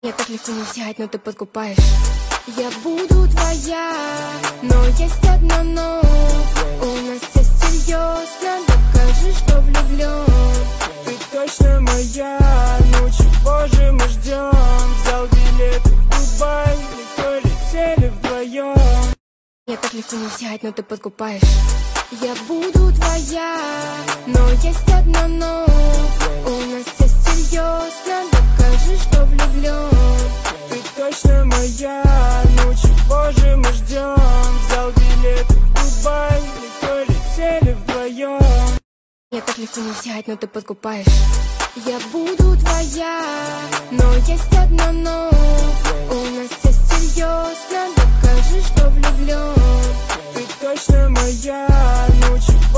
Я так легко не взять, но ты подкупаешь. Я буду твоя, но есть одно но. У нас все серьезно, докажи, что влюблен. Ты точно моя, ну чего же мы ждем? Взял билеты в Дубай, мы полетели вдвоем. Я так легко не взять, но ты подкупаешь. Я буду твоя, но есть одно но. У нас все серьезно, докажи, что влюблен. Ты точно моя, ну чего же мы ждем? Взял билеты в Дубай, мы полетели вдвоем. Я так легко не взять, но ты подкупаешь. Я буду твоя, но есть одно но. У нас все серьезно, докажи, что влюблен. Ты точно моя, ну чего